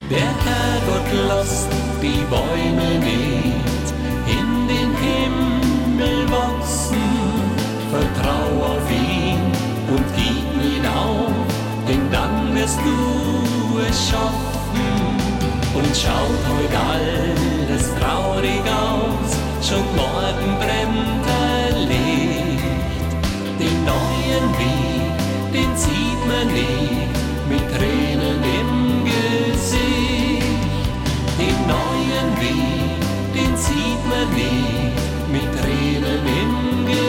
Der Herrgott lässt die Bäume nicht in den Himmel wachsen. Vertrau auf ihn und gib ihn auf, denn dann wirst du es schaffen. Und schaut heute alles traurig aus, schon morgen brennt ein Licht. Den neuen Weg, den sieht man nicht mit Tränen im Gesicht. Den neuen Weg, den sieht man nicht mit Tränen im Gesicht.